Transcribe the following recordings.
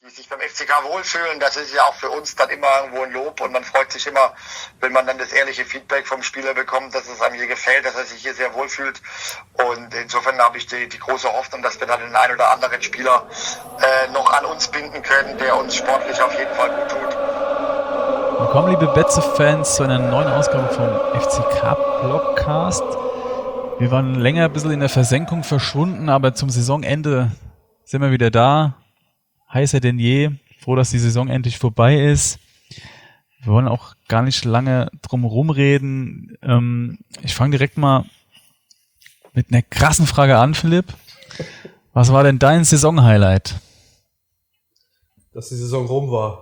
die sich beim FCK wohlfühlen, das ist ja auch für uns dann immer irgendwo ein Lob und man freut sich immer, wenn man dann das ehrliche Feedback vom Spieler bekommt, dass es einem hier gefällt, dass er sich hier sehr wohlfühlt und insofern habe ich die große Hoffnung, dass wir dann den einen oder anderen Spieler noch an uns binden können, der uns sportlich auf jeden Fall gut tut. Willkommen, liebe Betze-Fans, zu einer neuen Ausgabe vom FCK-Blogcast. Wir waren länger ein bisschen in der Versenkung verschwunden, aber zum Saisonende sind wir wieder da. Heißer denn je. Froh, dass die Saison endlich vorbei ist. Wir wollen auch gar nicht lange drum rumreden. Ich fange direkt mal mit einer krassen Frage an, Philipp. Was war denn dein Saisonhighlight? Dass die Saison rum war.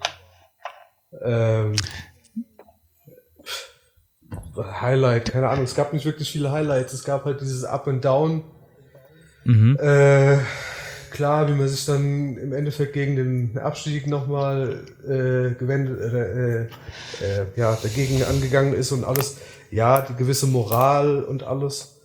Highlight, keine Ahnung, es gab nicht wirklich viele Highlights. Es gab halt dieses Up and Down. Klar, wie man sich dann im Endeffekt gegen den Abstieg nochmal dagegen angegangen ist und alles. Ja, die gewisse Moral und alles.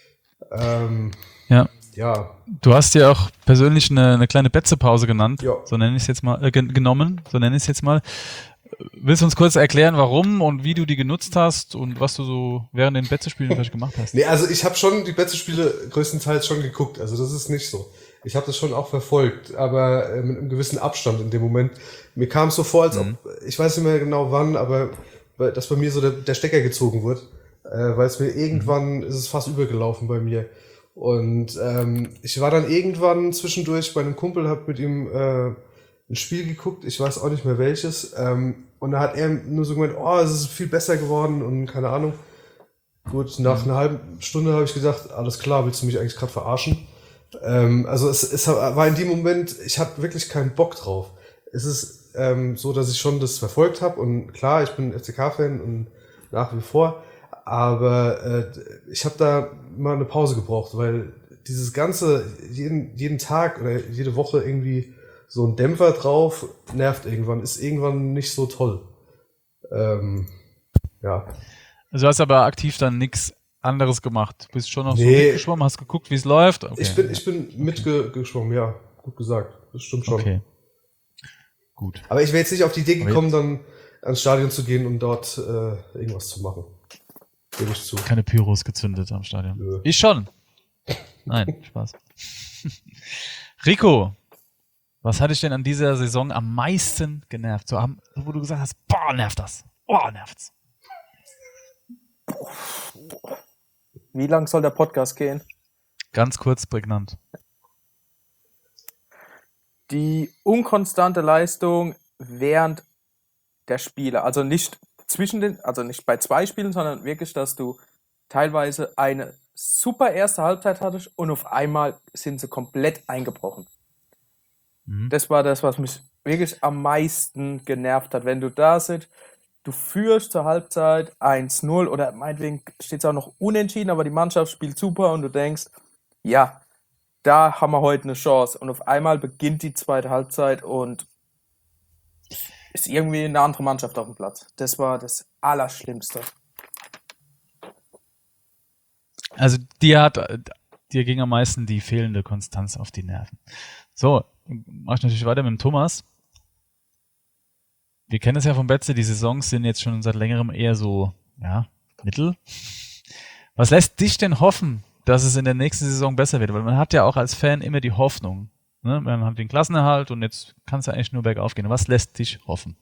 Ja. Du hast ja auch persönlich eine kleine Betze-Pause genannt. Ja. So nenne ich es jetzt mal, genommen. So nenne ich es jetzt mal. Willst du uns kurz erklären, warum und wie du die genutzt hast und was du so während den Betze-Spielen vielleicht gemacht hast? Nee, also ich habe schon die Betze-Spiele größtenteils schon geguckt. Also das ist nicht so. Ich habe das schon auch verfolgt, aber mit einem gewissen Abstand in dem Moment. Mir kam es so vor, als ob, ich weiß nicht mehr genau wann, aber dass bei mir so der Stecker gezogen wird. Weil es mir irgendwann ist es fast übergelaufen bei mir. Und ich war dann irgendwann zwischendurch bei einem Kumpel, hab mit ihm ein Spiel geguckt, ich weiß auch nicht mehr welches. Und da hat er nur so gemeint, oh, es ist viel besser geworden und keine Ahnung. Gut, nach einer halben Stunde habe ich gedacht, alles klar, willst du mich eigentlich gerade verarschen? Also es war in dem Moment, ich hatte wirklich keinen Bock drauf. Es ist so, dass ich schon das verfolgt habe und klar, ich bin FCK-Fan und nach wie vor, aber ich habe da mal eine Pause gebraucht, weil dieses ganze, jeden Tag oder jede Woche irgendwie so ein Dämpfer drauf, nervt irgendwann, ist irgendwann nicht so toll. Ja. Also du hast aber aktiv dann nichts anderes gemacht. Du bist schon noch so Nee. mitgeschwommen, hast geguckt, wie es läuft. Okay. Ich bin mitgeschwommen, ja, gut gesagt. Das stimmt schon. Okay. Gut. Aber ich wäre jetzt nicht auf die Idee gekommen, dann ans Stadion zu gehen und dort irgendwas zu machen. Gebe ich zu. Keine Pyros gezündet am Stadion. Nö. Ich schon. Nein, Spaß. Rico, was hat dich denn an dieser Saison am meisten genervt? So, wo du gesagt hast, boah, nervt das. Boah, nervt's. Wie lang soll der Podcast gehen? Ganz kurz, prägnant. Die unkonstante Leistung während der Spiele, also nicht nicht bei 2 Spielen, sondern wirklich, dass du teilweise eine super erste Halbzeit hattest und auf einmal sind sie komplett eingebrochen. Das war das, was mich wirklich am meisten genervt hat. Wenn du da sitzt, du führst zur Halbzeit 1-0 oder meinetwegen steht es auch noch unentschieden, aber die Mannschaft spielt super und du denkst, ja, da haben wir heute eine Chance. Und auf einmal beginnt die zweite Halbzeit und ist irgendwie eine andere Mannschaft auf dem Platz. Das war das Allerschlimmste. Also dir ging am meisten die fehlende Konstanz auf die Nerven. So, mach ich natürlich weiter mit dem Thomas. Wir kennen es ja von Betze, die Saisons sind jetzt schon seit längerem eher so, ja, mittel. Was lässt dich denn hoffen, dass es in der nächsten Saison besser wird? Weil man hat ja auch als Fan immer die Hoffnung, ne? Man hat den Klassenerhalt und jetzt kann es ja eigentlich nur bergauf gehen. Was lässt dich hoffen?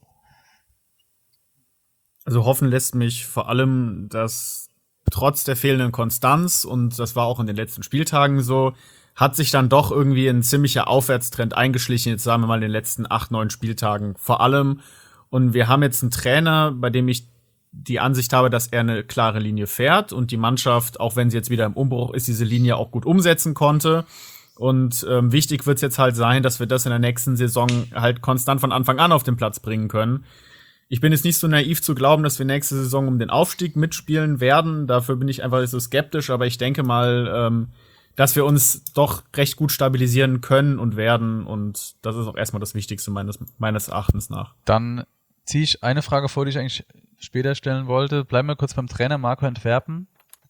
Also hoffen lässt mich vor allem, dass trotz der fehlenden Konstanz, und das war auch in den letzten Spieltagen so, hat sich dann doch irgendwie ein ziemlicher Aufwärtstrend eingeschlichen, jetzt sagen wir mal in den letzten 8, 9 Spieltagen vor allem. Und wir haben jetzt einen Trainer, bei dem ich die Ansicht habe, dass er eine klare Linie fährt und die Mannschaft, auch wenn sie jetzt wieder im Umbruch ist, diese Linie auch gut umsetzen konnte. Und wichtig wird es jetzt halt sein, dass wir das in der nächsten Saison halt konstant von Anfang an auf den Platz bringen können. Ich bin jetzt nicht so naiv zu glauben, dass wir nächste Saison um den Aufstieg mitspielen werden. Dafür bin ich einfach so skeptisch, aber ich denke mal, dass wir uns doch recht gut stabilisieren können und werden. Und das ist auch erstmal das Wichtigste meines Erachtens nach. Dann ziehe ich eine Frage vor, die ich eigentlich später stellen wollte. Bleiben wir kurz beim Trainer Marco Antwerpen.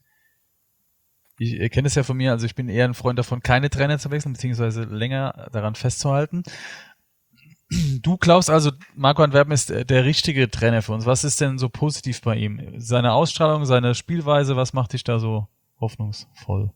Ihr kennt es ja von mir, also ich bin eher ein Freund davon, keine Trainer zu wechseln, beziehungsweise länger daran festzuhalten. Du glaubst also, Marco Antwerpen ist der richtige Trainer für uns. Was ist denn so positiv bei ihm? Seine Ausstrahlung, seine Spielweise, was macht dich da so hoffnungsvoll?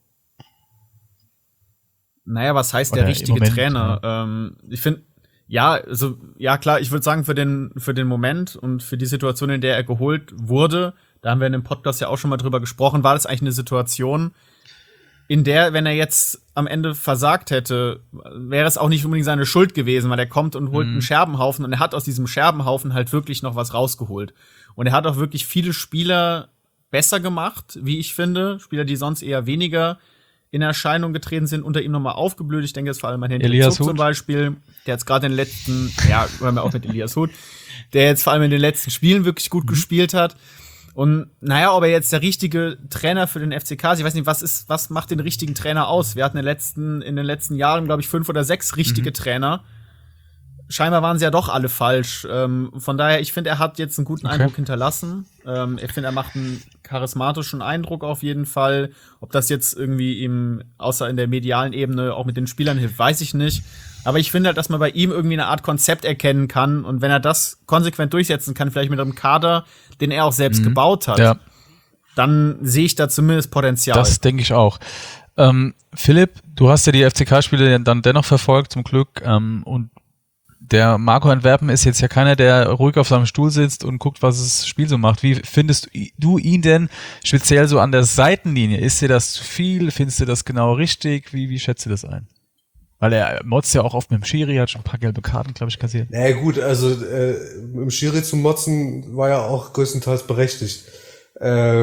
Naja, was heißt Oder der richtige im Moment, Trainer? Ich finde, ja klar, ich würde sagen, für den Moment und für die Situation, in der er geholt wurde, da haben wir in dem Podcast ja auch schon mal drüber gesprochen, war das eigentlich eine Situation, in der, wenn er jetzt am Ende versagt hätte, wäre es auch nicht unbedingt seine Schuld gewesen, weil er kommt und holt einen Scherbenhaufen und er hat aus diesem Scherbenhaufen halt wirklich noch was rausgeholt. Und er hat auch wirklich viele Spieler besser gemacht, wie ich finde. Spieler, die sonst eher weniger in Erscheinung getreten sind, unter ihm nochmal aufgeblüht. Ich denke jetzt vor allem an Hendrik Elias Zug zum Huth. Beispiel, der jetzt gerade in den letzten, ja, hören wir auch mit Elias Huth, der jetzt vor allem in den letzten Spielen wirklich gut gespielt hat. Und naja, ob er jetzt der richtige Trainer für den FCK ist, ich weiß nicht, was macht den richtigen Trainer aus? Wir hatten in den letzten Jahren, glaube ich, 5 oder 6 richtige Trainer. Scheinbar waren sie ja doch alle falsch. Von daher, ich finde, er hat jetzt einen guten Eindruck hinterlassen. Ich finde, er macht einen charismatischen Eindruck auf jeden Fall. Ob das jetzt irgendwie ihm, außer in der medialen Ebene, auch mit den Spielern hilft, weiß ich nicht. Aber ich finde halt, dass man bei ihm irgendwie eine Art Konzept erkennen kann. Und wenn er das konsequent durchsetzen kann, vielleicht mit einem Kader, den er auch selbst gebaut hat, Ja, dann sehe ich da zumindest Potenzial. das denke ich auch. Philipp, du hast ja die FCK-Spiele dann dennoch verfolgt, zum Glück. Und der Marco Antwerpen ist jetzt ja keiner, der ruhig auf seinem Stuhl sitzt und guckt, was das Spiel so macht. Wie findest du ihn denn speziell so an der Seitenlinie? Ist dir das zu viel? Findest du das genau richtig? Wie schätzt du das ein? Weil er motzt ja auch oft mit dem Schiri, hat schon ein paar gelbe Karten, glaube ich, kassiert. Naja gut, also mit dem Schiri zu motzen war ja auch größtenteils berechtigt. Er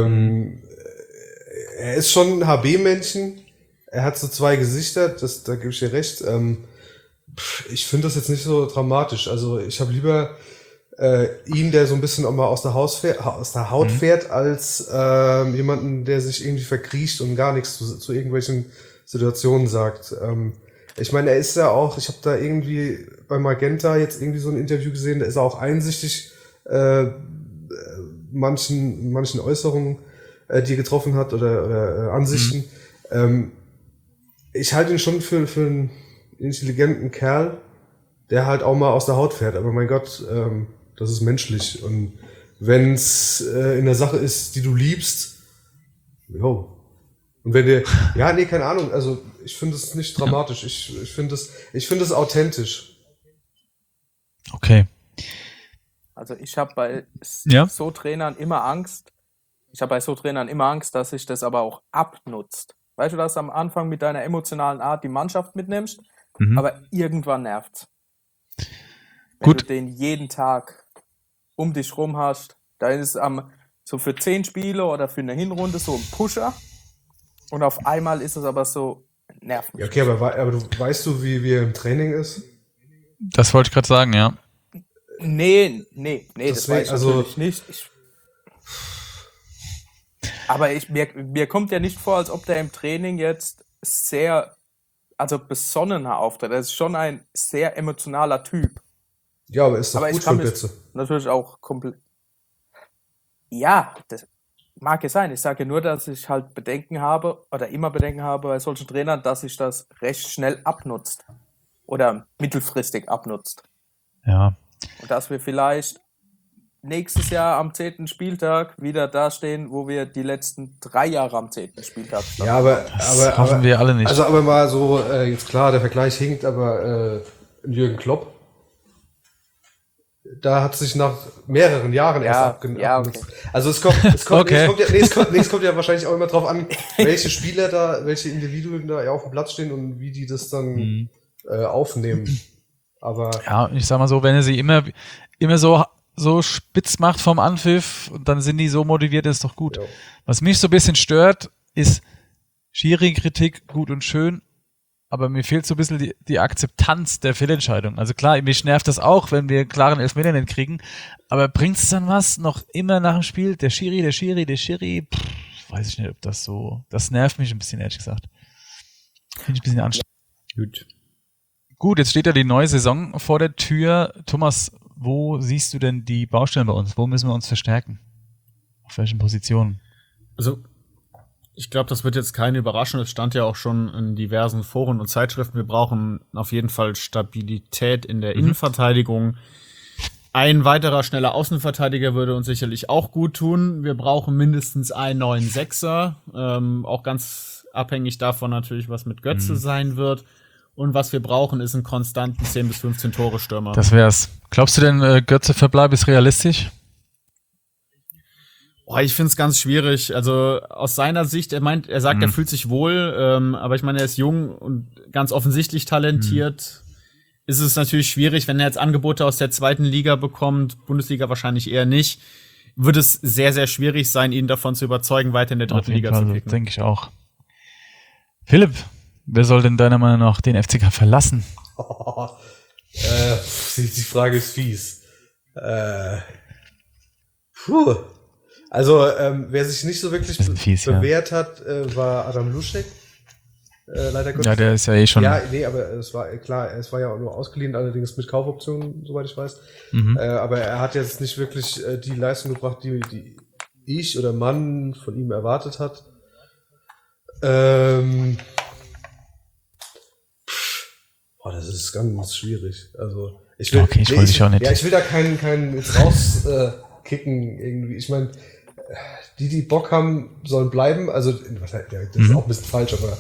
ist schon ein HB-Männchen. Er hat so 2 Gesichter, da gebe ich dir recht. Ich finde das jetzt nicht so dramatisch. Also ich habe lieber ihn, der so ein bisschen auch mal aus der Haut fährt, als jemanden, der sich irgendwie verkriecht und gar nichts zu irgendwelchen Situationen sagt. Ich meine, er ist ja auch, ich habe da irgendwie bei Magenta jetzt irgendwie so ein Interview gesehen, da ist er auch einsichtig manchen Äußerungen, die er getroffen hat oder Ansichten. Ich halte ihn schon für einen intelligenten Kerl, der halt auch mal aus der Haut fährt. Aber mein Gott, das ist menschlich. Und wenn es in der Sache ist, die du liebst, jo. Und wenn dir, ja, nee, keine Ahnung, also ich finde es nicht dramatisch, ich finde es authentisch. Okay. Also ich habe bei Ja. so Trainern immer Angst. Dass sich das aber auch abnutzt. Weißt du, dass du am Anfang mit deiner emotionalen Art die Mannschaft mitnimmst, aber irgendwann nervt's. Wenn Gut. du den jeden Tag um dich rum hast, da ist es so für 10 Spiele oder für eine Hinrunde so ein Pusher und auf einmal ist es aber so, nervt mich. Ja, okay, aber weißt du, wie er im Training ist? Das wollte ich gerade sagen, ja. Nee, das Deswegen, weiß ich also- natürlich nicht. Aber mir kommt ja nicht vor, als ob der im Training jetzt sehr, also besonnener auftritt. Er ist schon ein sehr emotionaler Typ. Ja, aber ist doch Aber gut ich kann für mich Betze. natürlich auch komplett. Ja, das mag es sein. Ich sage nur, dass ich halt Bedenken habe oder immer Bedenken habe bei solchen Trainern, dass sich das recht schnell abnutzt oder mittelfristig abnutzt. Ja. Und dass wir vielleicht nächstes Jahr am 10. Spieltag wieder dastehen, wo wir die letzten 3 Jahre am 10. Spieltag standen. Ja, aber hoffen wir alle nicht. Also aber mal so, jetzt klar, der Vergleich hinkt, aber Jürgen Klopp, da hat sich nach mehreren Jahren erst abgenutzt. Okay. Also es kommt Okay. es kommt ja wahrscheinlich auch immer drauf an, welche Spieler da, welche Individuen da auf dem Platz stehen und wie die das dann aufnehmen. Aber Ja, ich sag mal so, wenn er sie immer so spitz macht vom Anpfiff und dann sind die so motiviert, ist doch gut. Ja. Was mich so ein bisschen stört, ist Schiri-Kritik gut und schön, aber mir fehlt so ein bisschen die Akzeptanz der Fehlentscheidung. Also klar, mich nervt das auch, wenn wir klaren Elfmeter nicht kriegen, aber bringt es dann was? Noch immer nach dem Spiel? Der Schiri, weiß ich nicht, ob das so, das nervt mich ein bisschen, ehrlich gesagt. Finde ich ein bisschen anstrengend. Gut, jetzt steht ja die neue Saison vor der Tür. Thomas, wo siehst du denn die Baustellen bei uns? Wo müssen wir uns verstärken? Auf welchen Positionen? Also, Ich glaube, das wird jetzt keine Überraschung. Es stand ja auch schon in diversen Foren und Zeitschriften. Wir brauchen auf jeden Fall Stabilität in der Innenverteidigung. Ein weiterer schneller Außenverteidiger würde uns sicherlich auch gut tun. Wir brauchen mindestens einen neuen Sechser. Auch ganz abhängig davon natürlich, was mit Götze sein wird. Und was wir brauchen, ist einen konstanten 10 bis 15 Tore Stürmer. Das wär's. Glaubst du denn, Götze-Verbleib ist realistisch? Ich finde es ganz schwierig. Also aus seiner Sicht, er sagt, er fühlt sich wohl, aber ich meine, er ist jung und ganz offensichtlich talentiert. Ist es natürlich schwierig, wenn er jetzt Angebote aus der zweiten Liga bekommt, Bundesliga wahrscheinlich eher nicht, wird es sehr, sehr schwierig sein, ihn davon zu überzeugen, weiter in der dritten Liga zu kicken. Denke ich auch. Philipp, wer soll denn deiner Meinung nach den FCK verlassen? Die Frage ist fies. Also, wer sich nicht so wirklich bewährt hat, war Adam Luschek. Leider Gottes. Ja, der ist ja eh schon. Ja, nee, aber es war klar, es war ja auch nur ausgeliehen, allerdings mit Kaufoptionen, soweit ich weiß. Aber er hat jetzt nicht wirklich die Leistung gebracht, die ich oder man von ihm erwartet hat. Das ist ganz schwierig. Also ich will, okay, ich wollte dich auch nicht. Ja, ich will da keinen jetzt rauskicken irgendwie. Ich meine, die Bock haben, sollen bleiben. Also das ist auch ein bisschen falsch, aber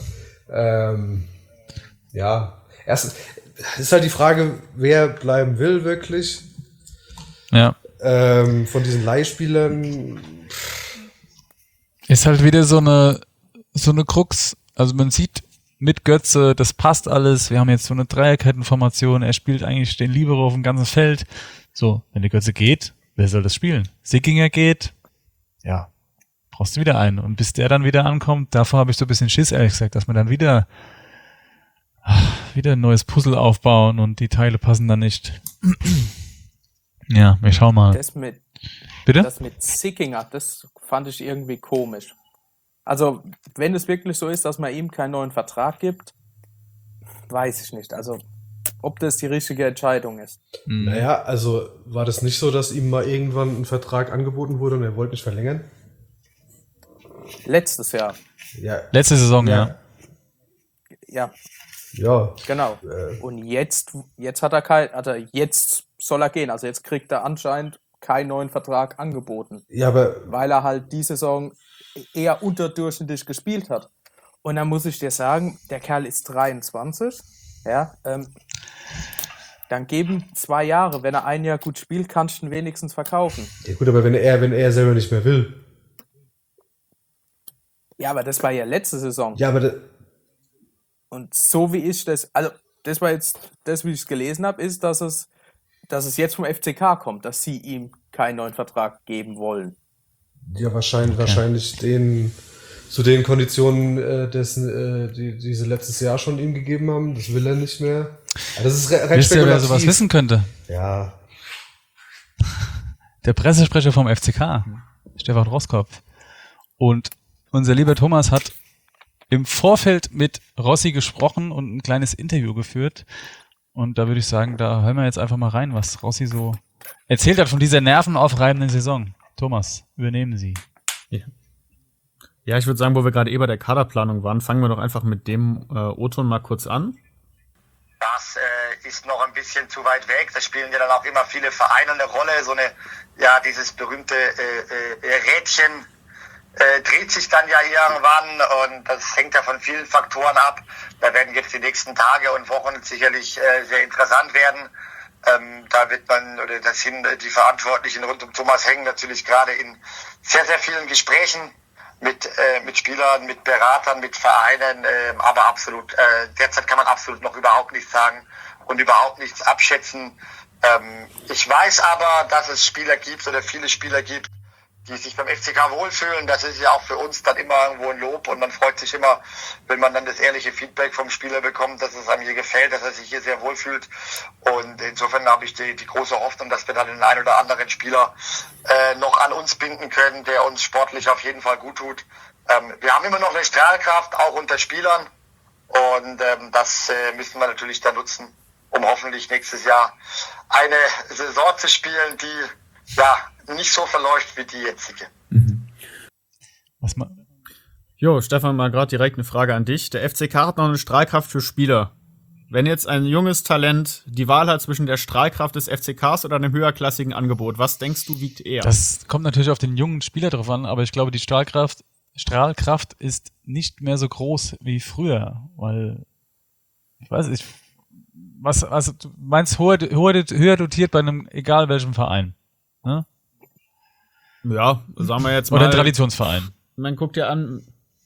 erst ist halt die Frage, wer bleiben will wirklich. Ja. Von diesen Leihspielern. Ist halt wieder so eine Krux. Also man sieht mit Götze, das passt alles. Wir haben jetzt so eine Dreierkettenformation. Er spielt eigentlich den Libero auf dem ganzen Feld. So, wenn der Götze geht, wer soll das spielen? Sickinger geht, ja, brauchst du wieder einen. Und bis der dann wieder ankommt, davor habe ich so ein bisschen Schiss, ehrlich gesagt, dass wir dann wieder ein neues Puzzle aufbauen und die Teile passen dann nicht. Ja, wir schauen mal. Das mit Sickinger, das fand ich irgendwie komisch. Also, wenn es wirklich so ist, dass man ihm keinen neuen Vertrag gibt, weiß ich nicht. Also, ob das die richtige Entscheidung ist. Naja, also war das nicht so, dass ihm mal irgendwann ein Vertrag angeboten wurde und er wollte nicht verlängern? Letztes Jahr. Ja. Letzte Saison, ja. Ja. Ja. Genau. Und jetzt soll er gehen. Also jetzt kriegt er anscheinend keinen neuen Vertrag angeboten. Ja, aber weil er halt die Saison eher unterdurchschnittlich gespielt hat. Und dann muss ich dir sagen, der Kerl ist 23. Ja, dann geben 2 Jahre. Wenn er ein Jahr gut spielt, kannst du ihn wenigstens verkaufen. Ja gut, aber wenn er selber nicht mehr will. Ja, aber das war ja letzte Saison. Ja, aber und so wie ich das, also das war jetzt das, wie ich es gelesen habe, ist, dass es jetzt vom FCK kommt, dass sie ihm keinen neuen Vertrag geben wollen. Ja, wahrscheinlich zu den Konditionen, die sie letztes Jahr schon ihm gegeben haben. Das will er nicht mehr. Aber das ist recht Wisst ihr, wer spekulativ. sowas wissen könnte? Ja. Der Pressesprecher vom FCK, Stefan Roskopf. Und unser lieber Thomas hat im Vorfeld mit Rossi gesprochen und ein kleines Interview geführt. Und da würde ich sagen, da hören wir jetzt einfach mal rein, was Rossi so erzählt hat von dieser nervenaufreibenden Saison. Thomas, übernehmen Sie. Ja, ich würde sagen, wo wir gerade bei der Kaderplanung waren, fangen wir doch einfach mit dem O-Ton mal kurz an. Das ist noch ein bisschen zu weit weg. Da spielen ja dann auch immer viele Vereine eine Rolle. Dieses berühmte Rädchen dreht sich dann ja irgendwann und das hängt ja von vielen Faktoren ab. Da werden jetzt die nächsten Tage und Wochen sicherlich sehr interessant werden. Da sind die Verantwortlichen rund um Thomas Heng natürlich gerade in sehr, sehr vielen Gesprächen mit Spielern, mit Beratern, mit Vereinen, aber absolut, derzeit kann man absolut noch überhaupt nichts sagen und überhaupt nichts abschätzen. Ich weiß aber, dass es Spieler gibt oder viele Spieler gibt, die sich beim FCK wohlfühlen. Das ist ja auch für uns dann immer irgendwo ein Lob und man freut sich immer, wenn man dann das ehrliche Feedback vom Spieler bekommt, dass es einem hier gefällt, dass er sich hier sehr wohlfühlt. Und insofern habe ich die große Hoffnung, dass wir dann den einen oder anderen Spieler noch an uns binden können, der uns sportlich auf jeden Fall gut tut. Wir haben immer noch eine Strahlkraft, auch unter Spielern. Und das müssen wir natürlich dann nutzen, um hoffentlich nächstes Jahr eine Saison zu spielen, die nicht so verläuft wie die jetzige. Jo, Stefan, mal gerade direkt eine Frage an dich. Der FCK hat noch eine Strahlkraft für Spieler. Wenn jetzt ein junges Talent die Wahl hat zwischen der Strahlkraft des FCKs oder einem höherklassigen Angebot, was denkst du, wiegt eher? Das kommt natürlich auf den jungen Spieler drauf an, aber ich glaube, die Strahlkraft ist nicht mehr so groß wie früher, weil, ich weiß nicht, was du meinst, höher dotiert bei einem, egal welchem Verein, ne? Ja, sagen wir jetzt mal. Oder ein Traditionsverein. Man guckt dir an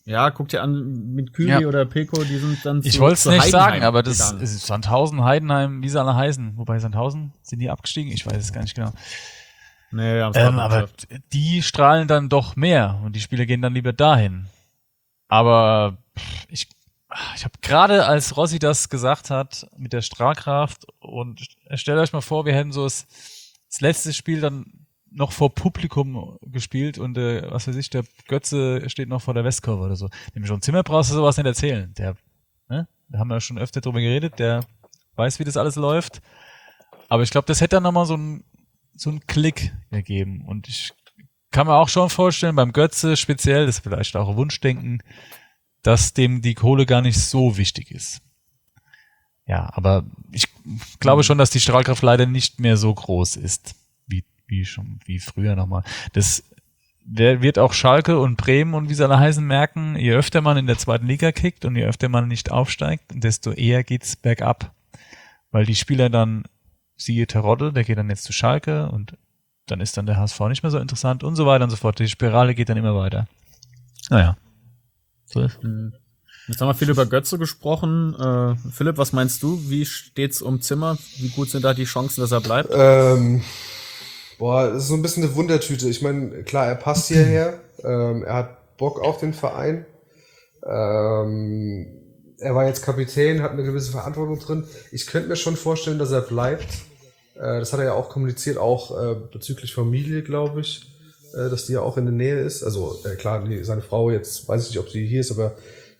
mit Küri oder Peko, die sind dann Ich wollte es nicht Heidenheim sagen, aber das gegangen. ist Sandhausen, Heidenheim, wie sie alle heißen. Wobei Sandhausen, sind die abgestiegen? Ich weiß es gar nicht genau. Nee, Aber die strahlen dann doch mehr und die Spieler gehen dann lieber dahin. Aber ich habe gerade, als Rossi das gesagt hat, mit der Strahlkraft, und stellt euch mal vor, wir hätten so das letzte Spiel dann noch vor Publikum gespielt und was weiß ich, der Götze steht noch vor der Westkurve oder so. Dem schon Zimmer brauchst du sowas nicht erzählen. Da haben wir schon öfter drüber geredet, der weiß, wie das alles läuft. Aber ich glaube, das hätte dann nochmal so einen Klick ergeben. Und ich kann mir auch schon vorstellen, beim Götze speziell, das ist vielleicht auch ein Wunschdenken, dass dem die Kohle gar nicht so wichtig ist. Ja, aber ich glaube schon, dass die Strahlkraft leider nicht mehr so groß ist, wie früher nochmal. Das wird auch Schalke und Bremen und wie sie alle heißen merken, je öfter man in der zweiten Liga kickt und je öfter man nicht aufsteigt, desto eher geht's bergab. Weil die Spieler dann, siehe Terodde, der geht dann jetzt zu Schalke und dann ist dann der HSV nicht mehr so interessant und so weiter und so fort. Die Spirale geht dann immer weiter. Naja. So ist. Jetzt haben wir viel über Götze gesprochen. Philipp, was meinst du? Wie steht's um Zimmer? Wie gut sind da die Chancen, dass er bleibt? Das ist so ein bisschen eine Wundertüte. Ich meine, klar, er passt hierher. Er hat Bock auf den Verein. Er war jetzt Kapitän, hat eine gewisse Verantwortung drin. Ich könnte mir schon vorstellen, dass er bleibt. Das hat er ja auch kommuniziert, auch bezüglich Familie, glaube ich, dass die ja auch in der Nähe ist. Also klar, seine Frau, jetzt weiß ich nicht, ob sie hier ist, aber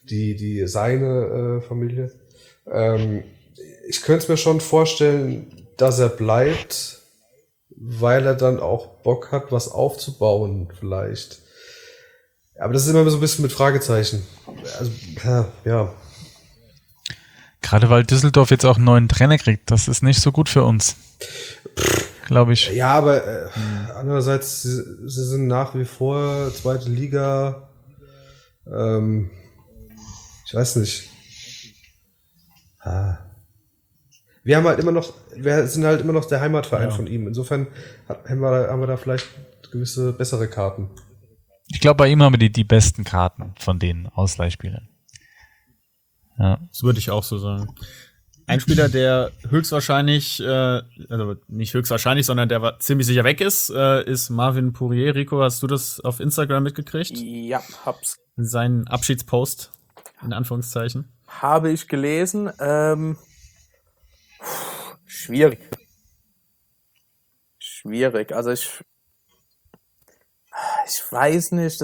seine Familie. Ich könnte es mir schon vorstellen, dass er bleibt, weil er dann auch Bock hat, was aufzubauen vielleicht. Aber das ist immer so ein bisschen mit Fragezeichen. Also, ja. Gerade weil Düsseldorf jetzt auch einen neuen Trainer kriegt, das ist nicht so gut für uns. Glaube ich. Ja, aber andererseits, sie sind nach wie vor zweite Liga. Ich weiß nicht. Wir sind halt immer noch der Heimatverein von ihm. Insofern haben wir da vielleicht gewisse bessere Karten. Ich glaube, bei ihm haben wir die besten Karten von den Ausleihspielern. Ja. Das würde ich auch so sagen. Ein Spieler, der höchstwahrscheinlich, also nicht höchstwahrscheinlich, sondern der ziemlich sicher weg ist, ist Marvin Pourier. Rico, hast du das auf Instagram mitgekriegt? Ja, hab's. Seinen Abschiedspost, in Anführungszeichen. Habe ich gelesen. Schwierig. Also ich weiß nicht,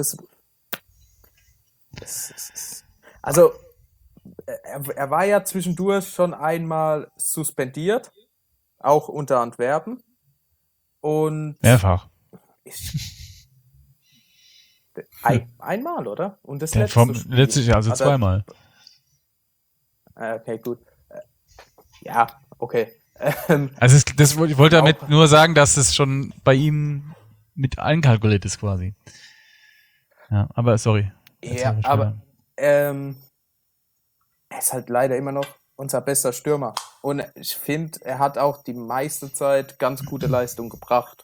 also er war ja zwischendurch schon einmal suspendiert, auch unter Antwerpen. Und Mehrfach. Einmal, oder? Und das letztes Jahr, also zweimal. Okay, gut. Ja, okay. Also ich wollte damit nur sagen, dass es schon bei ihm mit einkalkuliert ist quasi. Ja, aber sorry. Ja, aber er ist halt leider immer noch unser bester Stürmer. Und ich finde, er hat auch die meiste Zeit ganz gute Leistung gebracht.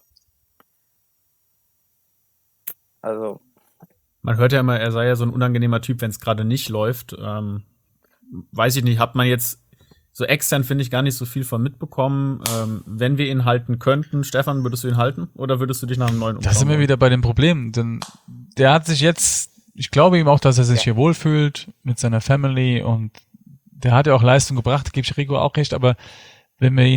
Also. Man hört ja immer, er sei ja so ein unangenehmer Typ, wenn es gerade nicht läuft. Weiß ich nicht, hat man jetzt so extern, finde ich, gar nicht so viel von mitbekommen. Wenn wir ihn halten könnten, Stefan, würdest du ihn halten oder würdest du dich nach einem neuen umschauen? Da sind wir wieder bei dem Problem, denn der hat sich jetzt, ich glaube ihm auch, dass er sich hier wohlfühlt mit seiner Family und der hat ja auch Leistung gebracht, gebe ich Rico auch recht, aber wenn er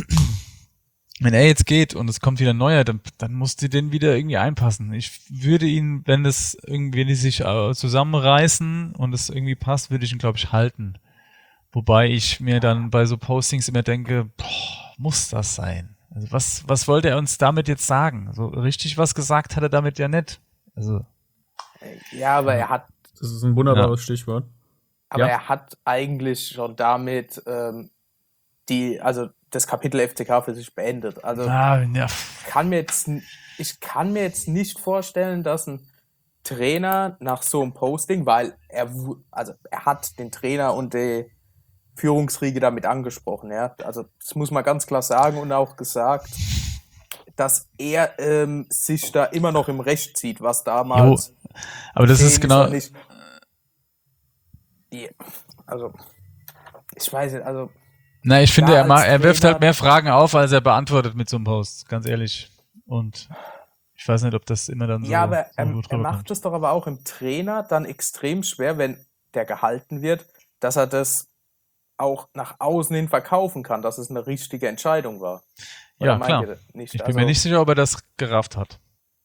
jetzt geht und es kommt wieder ein neuer, dann musst du den wieder irgendwie einpassen. Ich würde ihn, wenn die sich zusammenreißen und es irgendwie passt, würde ich ihn, glaube ich, halten. Wobei ich mir dann bei so Postings immer denke, muss das sein? Also was wollte er uns damit jetzt sagen? So richtig was gesagt hat er damit ja nicht. Also Ja, aber er hat Das ist ein wunderbares Stichwort. Aber Ja. er hat eigentlich schon damit das Kapitel FCK für sich beendet. Also Ja. ich kann mir jetzt nicht vorstellen, dass ein Trainer nach so einem Posting, weil er hat den Trainer und die Führungsriege damit angesprochen. Ja? Also das muss man ganz klar sagen und auch gesagt, dass er sich da immer noch im Recht zieht, was damals Aber das ist genau. nicht. Also ich weiß nicht, also Na, ich finde, Da als er wirft Trainer- halt mehr Fragen auf, als er beantwortet mit so einem Post, ganz ehrlich. Und ich weiß nicht, ob das immer dann so, ja, aber so er gut macht rüberkommt. es doch aber auch im Trainer dann extrem schwer, wenn der gehalten wird, dass er das auch nach außen hin verkaufen kann, dass es eine richtige Entscheidung war. Ja, meint klar. ihr das nicht? Ich bin mir nicht sicher, ob er das gerafft hat.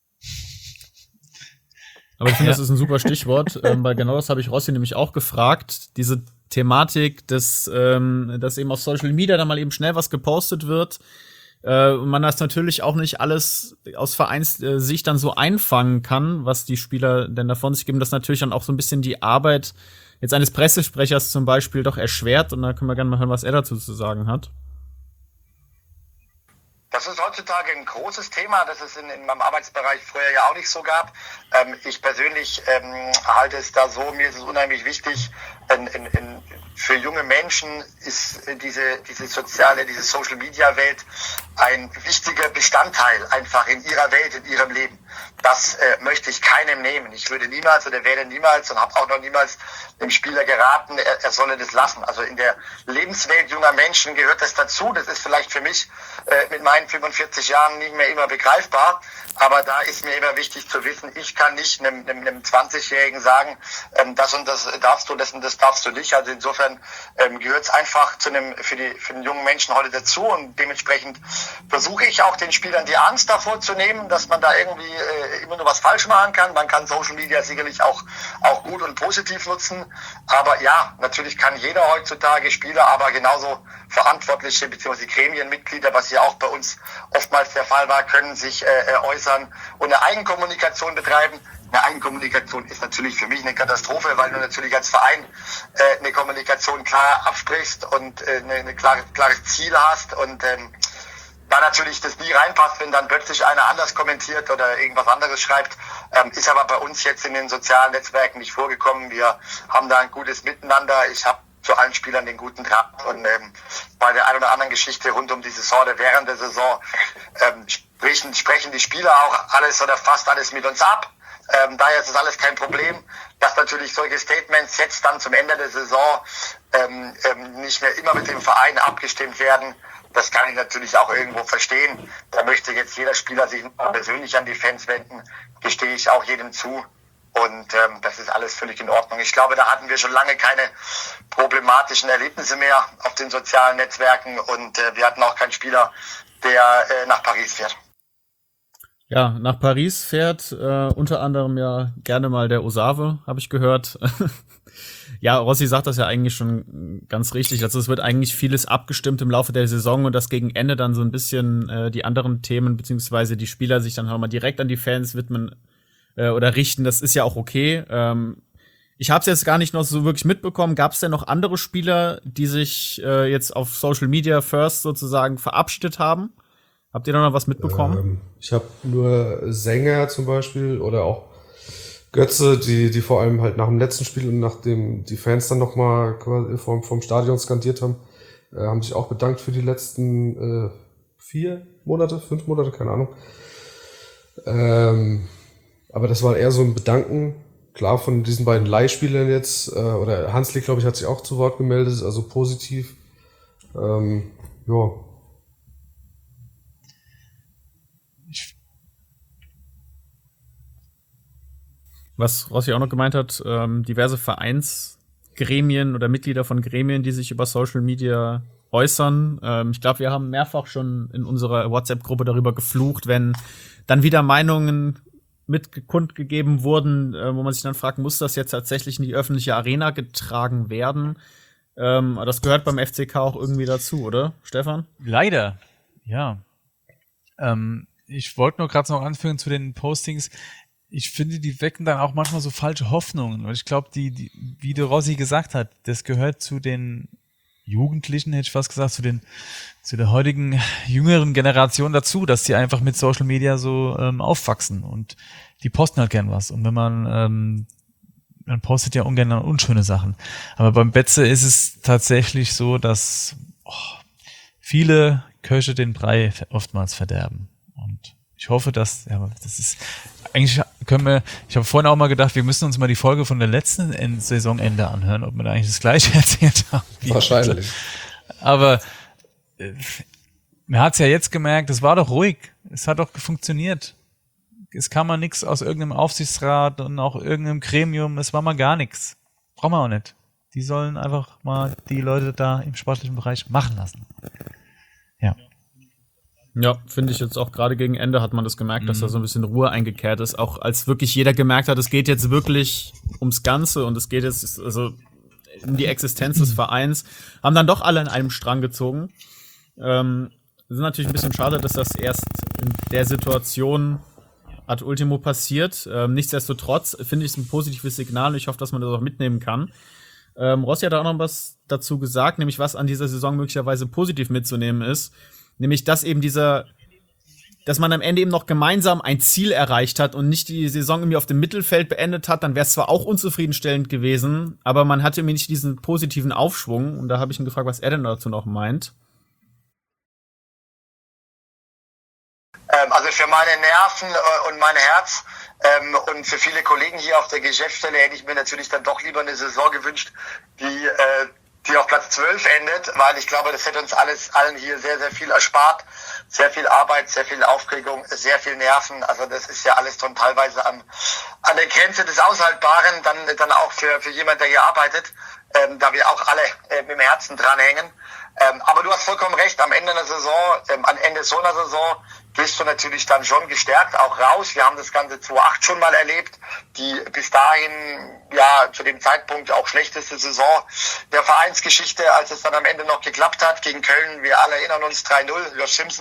Aber ich finde, das ist ein super Stichwort, weil genau das habe ich Rossi nämlich auch gefragt. Diese Thematik, dass eben auf Social Media dann mal eben schnell was gepostet wird und man das natürlich auch nicht alles aus Vereinssicht dann so einfangen kann, was die Spieler denn davon sich geben, das natürlich dann auch so ein bisschen die Arbeit jetzt eines Pressesprechers zum Beispiel doch erschwert. Und da können wir gerne mal hören, was er dazu zu sagen hat. Das ist heutzutage ein großes Thema, das es in meinem Arbeitsbereich früher ja auch nicht so gab. Ich persönlich halte es da so, mir ist es unheimlich wichtig, für junge Menschen ist diese Social-Media-Welt ein wichtiger Bestandteil einfach in ihrer Welt, in ihrem Leben. Das möchte ich keinem nehmen. Ich würde niemals oder werde niemals und habe auch noch niemals dem Spieler geraten, er solle das lassen. Also in der Lebenswelt junger Menschen gehört das dazu. Das ist vielleicht für mich mit meinen 45 Jahren nicht mehr immer begreifbar. Aber da ist mir immer wichtig zu wissen, ich kann nicht einem 20-Jährigen sagen, das und das darfst du, das und das darfst du nicht. Also insofern gehört es einfach für den jungen Menschen heute dazu. Und dementsprechend versuche ich auch den Spielern die Angst davor zu nehmen, dass man da irgendwie immer nur was falsch machen kann. Man kann Social Media sicherlich auch gut und positiv nutzen. Aber ja, natürlich kann jeder heutzutage Spieler, aber genauso Verantwortliche bzw. Gremienmitglieder, was ja auch bei uns oftmals der Fall war, können sich äußern und eine Eigenkommunikation betreiben. Eine Eigenkommunikation ist natürlich für mich eine Katastrophe, weil du natürlich als Verein eine Kommunikation klar absprichst und ein klares Ziel hast und da natürlich das nie reinpasst, wenn dann plötzlich einer anders kommentiert oder irgendwas anderes schreibt, ist aber bei uns jetzt in den sozialen Netzwerken nicht vorgekommen. Wir haben da ein gutes Miteinander. Ich habe zu allen Spielern den guten Draht und bei der einen oder anderen Geschichte rund um die Saison oder während der Saison sprechen die Spieler auch alles oder fast alles mit uns ab. Daher ist es alles kein Problem, dass natürlich solche Statements jetzt dann zum Ende der Saison nicht mehr immer mit dem Verein abgestimmt werden. Das kann ich natürlich auch irgendwo verstehen. Da möchte jetzt jeder Spieler sich persönlich an die Fans wenden, gestehe ich auch jedem zu. Und das ist alles völlig in Ordnung. Ich glaube, da hatten wir schon lange keine problematischen Erlebnisse mehr auf den sozialen Netzwerken und wir hatten auch keinen Spieler, der nach Paris fährt. Ja, nach Paris fährt unter anderem ja gerne mal der Osave, habe ich gehört. Ja, Rossi sagt das ja eigentlich schon ganz richtig. Also es wird eigentlich vieles abgestimmt im Laufe der Saison und das gegen Ende dann so ein bisschen die anderen Themen beziehungsweise die Spieler sich dann halt mal direkt an die Fans widmen oder richten. Das ist ja auch okay. Ich habe es jetzt gar nicht noch so wirklich mitbekommen. Gab es denn noch andere Spieler, die sich jetzt auf Social Media First sozusagen verabschiedet haben? Habt ihr da noch was mitbekommen? Ich habe nur Sänger zum Beispiel oder auch Götze, die vor allem halt nach dem letzten Spiel und nachdem die Fans dann nochmal quasi vom Stadion skandiert haben sich auch bedankt für die letzten 5 Monate, keine Ahnung. Aber das war eher so ein Bedanken, klar, von diesen beiden Leihspielern jetzt, oder Hanslik, glaube ich, hat sich auch zu Wort gemeldet, also positiv. Ja. Was Rossi auch noch gemeint hat, diverse Vereinsgremien oder Mitglieder von Gremien, die sich über Social Media äußern. Ich glaube, wir haben mehrfach schon in unserer WhatsApp-Gruppe darüber geflucht, wenn dann wieder Meinungen kundgegeben wurden, wo man sich dann fragt, muss das jetzt tatsächlich in die öffentliche Arena getragen werden? Das gehört beim FCK auch irgendwie dazu, oder, Stefan? Leider, ja. Ich wollte nur gerade noch anfügen zu den Postings. ich finde, die wecken dann auch manchmal so falsche Hoffnungen. Und ich glaube, wie der Rossi gesagt hat, das gehört zu den Jugendlichen, hätte ich fast gesagt, zu der heutigen jüngeren Generation dazu, dass die einfach mit Social Media so aufwachsen und die posten halt gern was. Und wenn man postet ja ungern unschöne Sachen. Aber beim Betze ist es tatsächlich so, dass viele Köche den Brei oftmals verderben. Und ich hoffe, dass, ja, das ist, eigentlich ich habe vorhin auch mal gedacht, wir müssen uns mal die Folge von der letzten Saisonende anhören, ob wir da eigentlich das Gleiche erzählt haben. Wahrscheinlich. Aber man hat es ja jetzt gemerkt, es war doch ruhig. Es hat doch funktioniert. Es kam mal nichts aus irgendeinem Aufsichtsrat und auch irgendeinem Gremium. Es war mal gar nichts. Brauchen wir auch nicht. Die sollen einfach mal die Leute da im sportlichen Bereich machen lassen. Ja. Ja, finde ich jetzt auch gerade gegen Ende hat man das gemerkt, dass da so ein bisschen Ruhe eingekehrt ist. Auch als wirklich jeder gemerkt hat, es geht jetzt wirklich ums Ganze und es geht jetzt also um die Existenz des Vereins, haben dann doch alle in einem Strang gezogen. Es ist natürlich ein bisschen schade, dass das erst in der Situation ad ultimo passiert. Nichtsdestotrotz finde ich es ein positives Signal und ich hoffe, dass man das auch mitnehmen kann. Rossi hat auch noch was dazu gesagt, nämlich was an dieser Saison möglicherweise positiv mitzunehmen ist. Nämlich, dass eben dass man am Ende eben noch gemeinsam ein Ziel erreicht hat und nicht die Saison irgendwie auf dem Mittelfeld beendet hat, dann wäre es zwar auch unzufriedenstellend gewesen, aber man hatte irgendwie nicht diesen positiven Aufschwung. Und da habe ich ihn gefragt, was er denn dazu noch meint. Also für meine Nerven und mein Herz und für viele Kollegen hier auf der Geschäftsstelle hätte ich mir natürlich dann doch lieber eine Saison gewünscht, die auf Platz 12 endet, weil ich glaube, das hätte uns allen hier sehr, sehr viel erspart. Sehr viel Arbeit, sehr viel Aufregung, sehr viel Nerven. Also das ist ja alles schon teilweise an der Grenze des Aushaltbaren, dann auch für jemand, der hier arbeitet, da wir auch alle mit dem Herzen dranhängen. Aber du hast vollkommen recht, am Ende einer Saison, am Ende so einer Saison, gehst du natürlich dann schon gestärkt auch raus. Wir haben das Ganze 2008 schon mal erlebt, die bis dahin, ja, zu dem Zeitpunkt auch schlechteste Saison der Vereinsgeschichte, als es dann am Ende noch geklappt hat gegen Köln. Wir alle erinnern uns 3-0, Josh Simpson.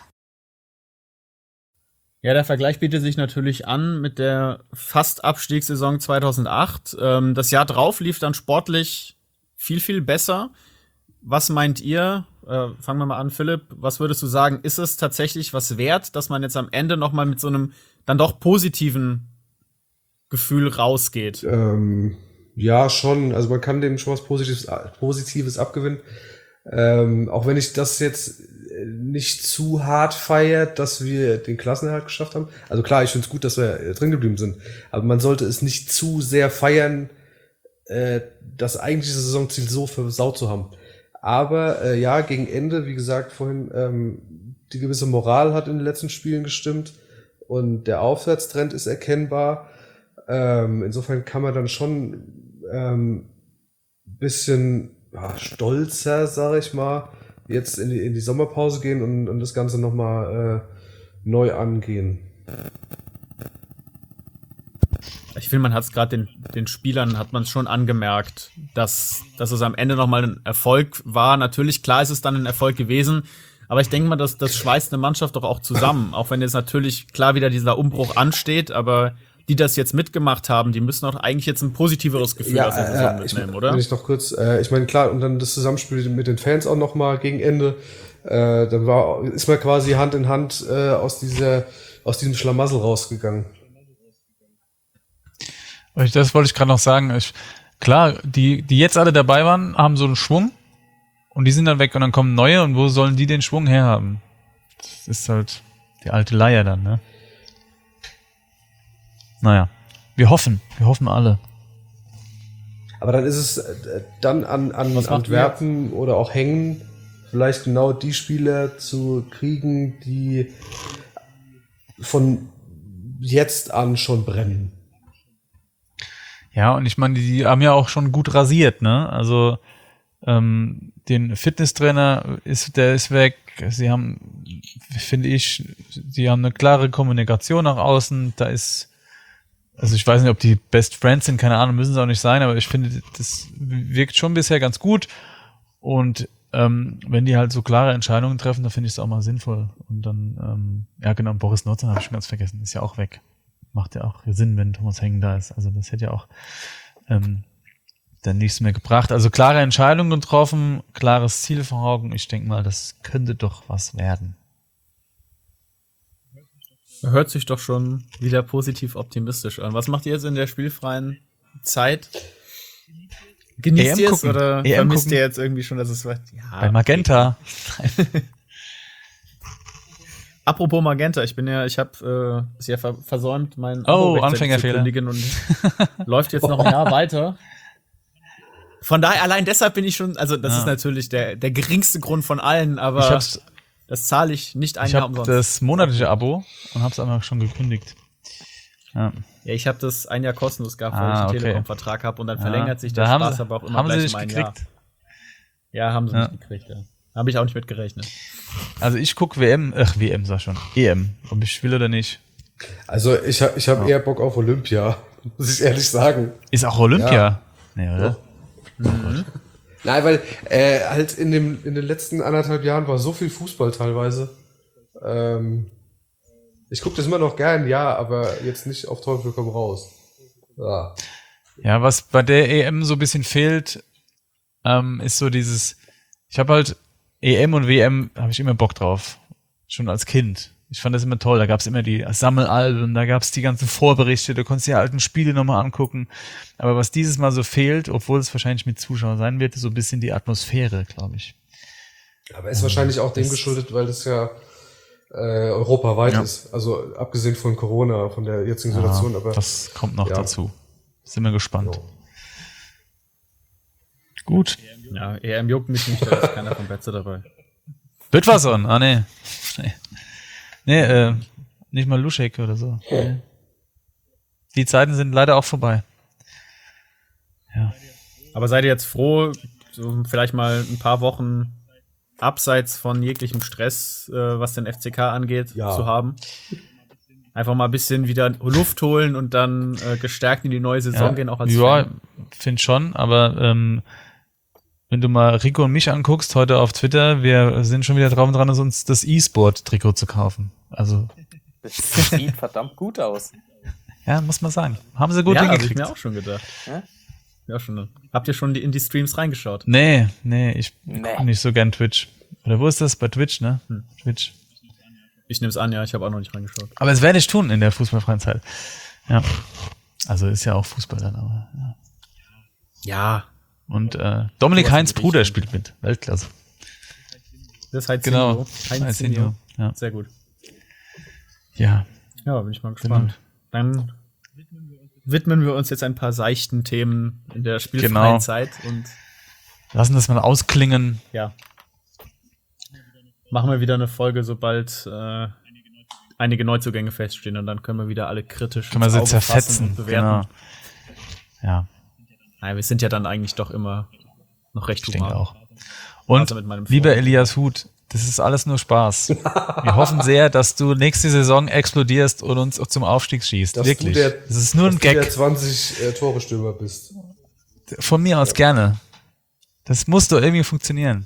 Ja, der Vergleich bietet sich natürlich an mit der Fast-Abstiegssaison 2008. Das Jahr drauf lief dann sportlich viel, viel besser. Was meint ihr? Fangen wir mal an, Philipp. Was würdest du sagen? Ist es tatsächlich was wert, dass man jetzt am Ende noch mal mit so einem dann doch positiven Gefühl rausgeht? Ja, schon. Also man kann dem schon was Positives abgewinnen. Auch wenn ich das jetzt nicht zu hart feiert, dass wir den Klassenerhalt geschafft haben. Also klar, ich finde es gut, dass wir drin geblieben sind. Aber man sollte es nicht zu sehr feiern, das eigentliche Saisonziel so versaut zu haben. Aber ja, gegen Ende, wie gesagt vorhin, die gewisse Moral hat in den letzten Spielen gestimmt und der Aufwärtstrend ist erkennbar. Insofern kann man dann schon bisschen stolzer, sage ich mal, jetzt in die Sommerpause gehen und das Ganze nochmal neu angehen. Ich finde, man hat es gerade den Spielern hat man es schon angemerkt, dass es am Ende nochmal ein Erfolg war. Natürlich, klar ist es dann ein Erfolg gewesen, aber ich denke mal, das schweißt eine Mannschaft doch auch zusammen. Auch wenn jetzt natürlich klar wieder dieser Umbruch ansteht, aber die das jetzt mitgemacht haben, die müssen auch eigentlich jetzt ein positiveres Gefühl aus der Saison mitnehmen, oder? Wenn ich noch kurz, ich meine, klar, und dann das Zusammenspiel mit den Fans auch nochmal gegen Ende, dann ist man quasi Hand in Hand aus diesem Schlamassel rausgegangen. Das wollte ich gerade noch sagen. Klar, die jetzt alle dabei waren, haben so einen Schwung und die sind dann weg und dann kommen neue und wo sollen die den Schwung herhaben? Das ist halt die alte Leier dann, ne? Naja, wir hoffen alle. Aber dann ist es dann an Antwerpen oder auch Hängen vielleicht genau die Spieler zu kriegen, die von jetzt an schon brennen. Ja, und ich meine, die haben ja auch schon gut rasiert, ne? Also den Fitnesstrainer der ist weg. Sie haben, finde ich, die haben eine klare Kommunikation nach außen. Da ist, also ich weiß nicht, ob die Best Friends sind, keine Ahnung, müssen sie auch nicht sein, aber ich finde, das wirkt schon bisher ganz gut. Und wenn die halt so klare Entscheidungen treffen, dann finde ich es auch mal sinnvoll. Und dann, ja genau, Boris Notzan habe ich schon ganz vergessen, ist ja auch weg. macht ja auch Sinn, wenn Thomas Hengen da ist. Also das hätte ja auch dann nichts mehr gebracht. Also klare Entscheidung getroffen, klares Ziel vor Augen. Ich denke mal, das könnte doch was werden. Hört sich doch schon wieder positiv optimistisch an. Was macht ihr jetzt in der spielfreien Zeit? Genießt ihr es oder vermisst ihr jetzt irgendwie schon, dass es was? Ja, bei Magenta. Apropos Magenta, ich habe es ja versäumt, meinen Anfängerfehler zu kündigen und läuft jetzt noch ein Jahr weiter. Von daher, allein deshalb bin ich schon, also das ist natürlich der geringste Grund von allen, aber das zahle ich nicht ein Jahr umsonst. Ich habe das monatliche Abo und habe es einfach schon gekündigt. Ja, ich habe das ein Jahr kostenlos gehabt, weil ich einen Telekom-Vertrag habe und dann verlängert sich der Spaß aber auch immer gleich um ein Jahr. Ja, haben sie nicht gekriegt, ja. Habe ich auch nicht mit gerechnet. Also ich gucke WM sag schon, EM, ob ich will oder nicht. Also ich hab eher Bock auf Olympia, muss ich ehrlich sagen. Ist auch Olympia? Ja. Nee, oder? Mhm. Nein, weil halt in den letzten 1,5 Jahren war so viel Fußball teilweise. Ich gucke das immer noch gern, ja, aber jetzt nicht auf Teufel komm raus. Ja, was bei der EM so ein bisschen fehlt, ist so dieses, ich habe halt EM und WM, habe ich immer Bock drauf. Schon als Kind. Ich fand das immer toll. Da gab's immer die Sammelalben, da gab's die ganzen Vorberichte, da konntest du die alten Spiele nochmal angucken. Aber was dieses Mal so fehlt, obwohl es wahrscheinlich mit Zuschauern sein wird, ist so ein bisschen die Atmosphäre, glaube ich. Aber ist wahrscheinlich auch dem geschuldet, weil das ja europaweit ist. Also abgesehen von Corona, von der jetzigen Situation. Aber das kommt noch dazu. Sind wir gespannt. Jo. Gut. Ja, EM juckt mich nicht, da ist keiner von Betze dabei. Bitwasser? Ah, nee. Nee, nicht mal Luschek oder so. Nee. Die Zeiten sind leider auch vorbei. Ja. Aber seid ihr jetzt froh, so vielleicht mal ein paar Wochen abseits von jeglichem Stress, was den FCK angeht, zu haben? Einfach mal ein bisschen wieder Luft holen und dann gestärkt in die neue Saison gehen, auch als Fan? Ja, finde schon, aber wenn du mal Rico und mich anguckst, heute auf Twitter, wir sind schon wieder drauf und dran, uns das E-Sport-Trikot zu kaufen. Also. Das sieht verdammt gut aus. Ja, muss man sagen. Haben sie gut hingekriegt. Hab ich mir auch schon gedacht. Ja, schon. Habt ihr schon in die Streams reingeschaut? Nee, ich gucke nicht so gern Twitch. Oder wo ist das? Bei Twitch, ne? Twitch. Ich nehme es an, ja, ich habe auch noch nicht reingeschaut. Aber es werde ich tun in der fußballfreien Zeit. Ja. Also ist ja auch Fußball dann, aber ja. Und Dominik Heinz Bruder spielt mit. Weltklasse. Das ist halt genau. Heinz. Ja. Sehr gut. Ja. Ja, bin ich mal gespannt. Genau. Dann widmen wir uns jetzt ein paar seichten Themen in der spielfreien Zeit und lassen das mal ausklingen. Ja. Machen wir wieder eine Folge, sobald einige Neuzugänge feststehen und dann können wir wieder alle kritisch können wir sie zerfetzen und bewerten. Genau. Ja. Nein, wir sind ja dann eigentlich doch immer noch recht human. Ich denke auch. Und lieber Elias Huth, das ist alles nur Spaß. Wir hoffen sehr, dass du nächste Saison explodierst und uns zum Aufstieg schießt. Dass wirklich. Das ist nur ein Gag. Dass du der 20 Tore-Stürmer bist. Von mir aus gerne. Das muss doch irgendwie funktionieren.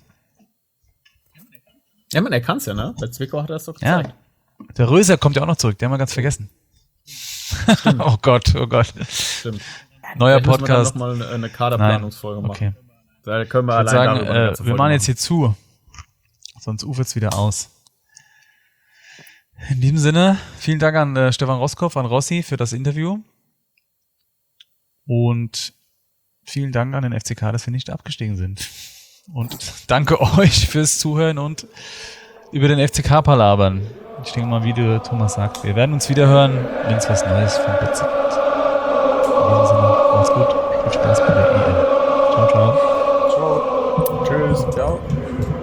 Ja, man, er kann's ja, ne? Bei Zwickau hat er es doch gezeigt. Ja. Der Röser kommt ja auch noch zurück, den haben wir ganz vergessen. Oh Gott. Stimmt. Neuer Podcast. Wir noch mal eine Kaderplanungsfolge machen. Okay. Da können wir allein sagen, wir machen jetzt hier zu. Sonst ufert's wieder aus. In diesem Sinne, vielen Dank an Stefan Roskopf, an Rossi für das Interview. Und vielen Dank an den FCK, dass wir nicht abgestiegen sind. Und danke euch fürs Zuhören und über den FCK palabern. Ich denke mal, wie der Thomas sagt, wir werden uns wieder hören, wenn es was Neues von Betze gibt. In diesem Sinne, macht's gut. Viel Spaß bei der EM. Ciao, ciao. Ciao. Tschüss. Ciao.